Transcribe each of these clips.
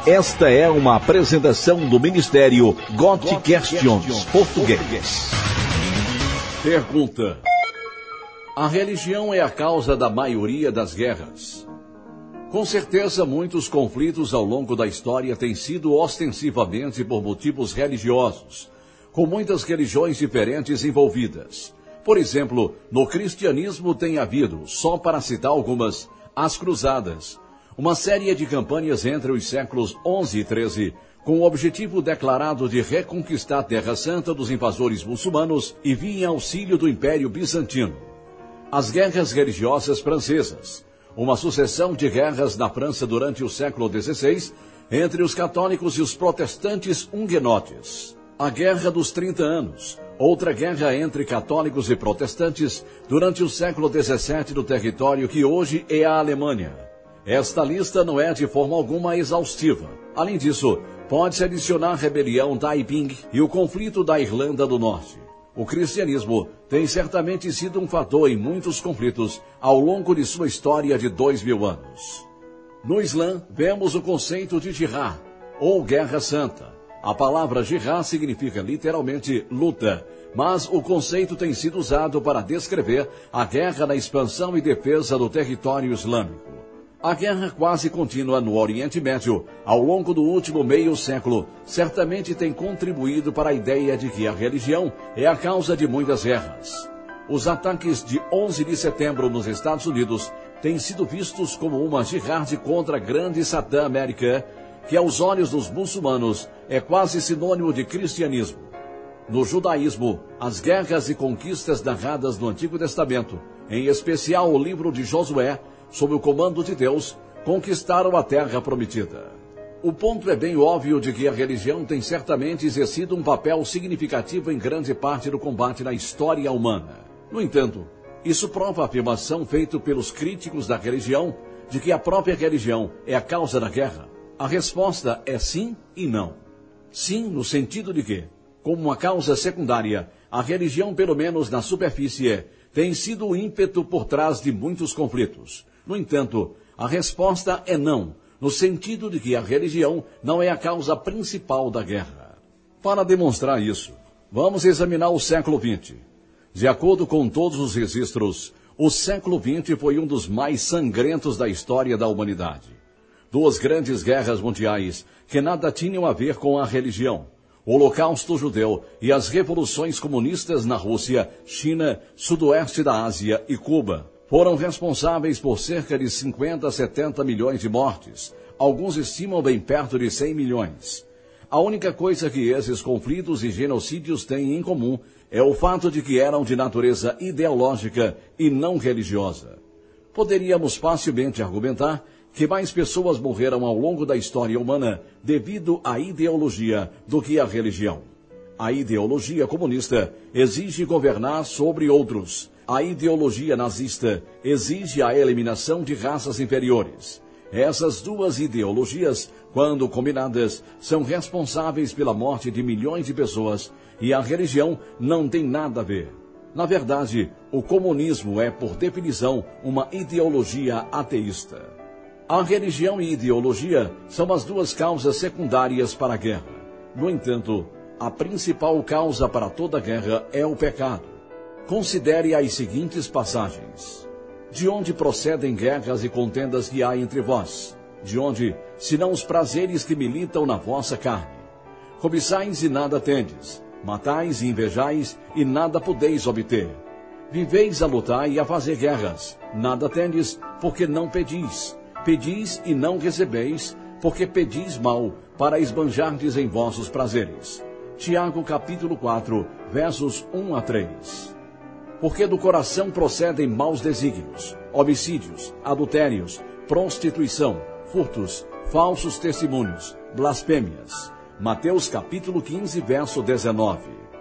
Esta é uma apresentação do Ministério God Questions Português. Pergunta: a religião é a causa da maioria das guerras? Com certeza, muitos conflitos ao longo da história têm sido ostensivamente por motivos religiosos, com muitas religiões diferentes envolvidas. Por exemplo, no cristianismo tem havido, só para citar algumas, as Cruzadas, uma série de campanhas entre os séculos XI e XIII, com o objetivo declarado de reconquistar a Terra Santa dos invasores muçulmanos e vir em auxílio do Império Bizantino. As guerras religiosas francesas, uma sucessão de guerras na França durante o século XVI, entre os católicos e os protestantes huguenotes. A Guerra dos 30 Anos, outra guerra entre católicos e protestantes durante o século XVII no território que hoje é a Alemanha. Esta lista não é de forma alguma exaustiva. Além disso, pode-se adicionar a rebelião Taiping e o conflito da Irlanda do Norte. O cristianismo tem certamente sido um fator em muitos conflitos ao longo de sua história de 2000 anos. No Islã, vemos o conceito de jihad, ou guerra santa. A palavra jihad significa literalmente luta, mas o conceito tem sido usado para descrever a guerra na expansão e defesa do território islâmico. A guerra quase contínua no Oriente Médio, ao longo do último meio século, certamente tem contribuído para a ideia de que a religião é a causa de muitas guerras. Os ataques de 11 de setembro nos Estados Unidos têm sido vistos como uma jihad contra a grande Satã América, que aos olhos dos muçulmanos é quase sinônimo de cristianismo. No judaísmo, as guerras e conquistas narradas no Antigo Testamento, em especial o livro de Josué, sob o comando de Deus, conquistaram a terra prometida. O ponto é bem óbvio de que a religião tem certamente exercido um papel significativo em grande parte do combate na história humana. No entanto, isso prova a afirmação feita pelos críticos da religião de que a própria religião é a causa da guerra. A resposta é sim e não. Sim, no sentido de que, como uma causa secundária, a religião, pelo menos na superfície, tem sido o ímpeto por trás de muitos conflitos. No entanto, a resposta é não, no sentido de que a religião não é a causa principal da guerra. Para demonstrar isso, vamos examinar o século XX. De acordo com todos os registros, o século XX foi um dos mais sangrentos da história da humanidade. Duas grandes guerras mundiais que nada tinham a ver com a religião, o Holocausto judeu e as revoluções comunistas na Rússia, China, Sudoeste da Ásia e Cuba, foram responsáveis por cerca de 50 a 70 milhões de mortes. Alguns estimam bem perto de 100 milhões. A única coisa que esses conflitos e genocídios têm em comum é o fato de que eram de natureza ideológica e não religiosa. Poderíamos facilmente argumentar que mais pessoas morreram ao longo da história humana devido à ideologia do que à religião. A ideologia comunista exige governar sobre outros. A ideologia nazista exige a eliminação de raças inferiores. Essas duas ideologias, quando combinadas, são responsáveis pela morte de milhões de pessoas, e a religião não tem nada a ver. Na verdade, o comunismo é, por definição, uma ideologia ateísta. A religião e ideologia são as duas causas secundárias para a guerra. No entanto, a principal causa para toda guerra é o pecado. Considere as seguintes passagens. De onde procedem guerras e contendas que há entre vós? De onde, senão os prazeres que militam na vossa carne? Cobiçais e nada tendes. Matais e invejais e nada podeis obter. Viveis a lutar e a fazer guerras. Nada tendes, porque não pedis. Pedis e não recebeis, porque pedis mal, para esbanjardes em vossos prazeres. Tiago capítulo 4, versos 1 a 3. Porque do coração procedem maus desígnios, homicídios, adultérios, prostituição, furtos, falsos testemunhos, blasfêmias. Mateus capítulo 15, verso 19.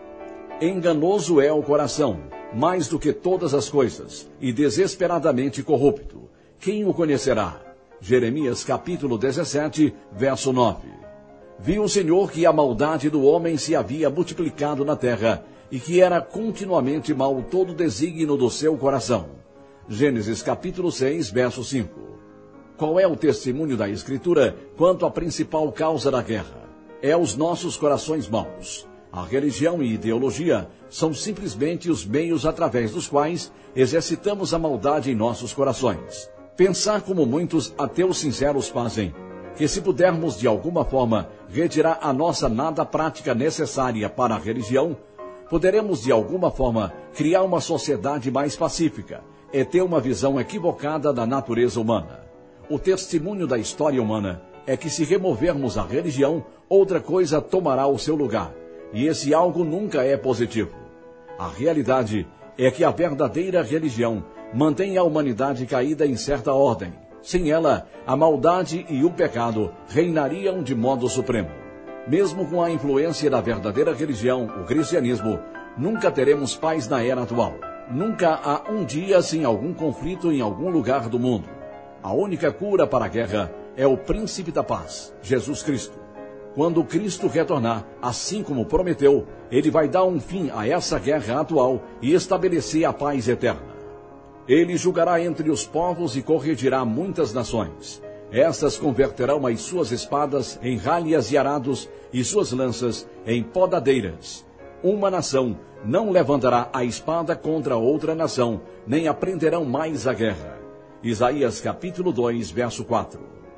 Enganoso é o coração, mais do que todas as coisas, e desesperadamente corrupto. Quem o conhecerá? Jeremias capítulo 17, verso 9. Viu o Senhor que a maldade do homem se havia multiplicado na terra, e que era continuamente mau todo o desígnio do seu coração. Gênesis capítulo 6, verso 5. Qual é o testemunho da Escritura quanto à principal causa da guerra? É os nossos corações maus. A religião e ideologia são simplesmente os meios através dos quais exercitamos a maldade em nossos corações. Pensar como muitos ateus sinceros fazem, que se pudermos de alguma forma retirar a nossa nada prática necessária para a religião, poderemos de alguma forma criar uma sociedade mais pacífica e ter uma visão equivocada da natureza humana. O testemunho da história humana é que se removermos a religião, outra coisa tomará o seu lugar, e esse algo nunca é positivo. A realidade é que a verdadeira religião mantém a humanidade caída em certa ordem. Sem ela, a maldade e o pecado reinariam de modo supremo. Mesmo com a influência da verdadeira religião, o cristianismo, nunca teremos paz na era atual. Nunca há um dia sem algum conflito em algum lugar do mundo. A única cura para a guerra é o príncipe da paz, Jesus Cristo. Quando Cristo retornar, assim como prometeu, ele vai dar um fim a essa guerra atual e estabelecer a paz eterna. Ele julgará entre os povos e corrigirá muitas nações. Estas converterão as suas espadas em ralhas e arados e suas lanças em podadeiras. Uma nação não levantará a espada contra outra nação, nem aprenderão mais a guerra. Isaías capítulo 2, verso 4.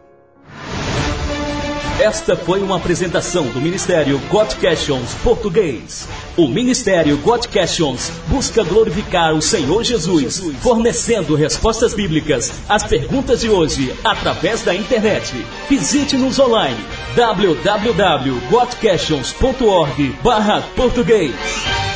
Esta foi uma apresentação do Ministério God Questions Português. O Ministério God Questions busca glorificar o Senhor Jesus, fornecendo respostas bíblicas às perguntas de hoje através da internet. Visite-nos online www.godquestions.org/português.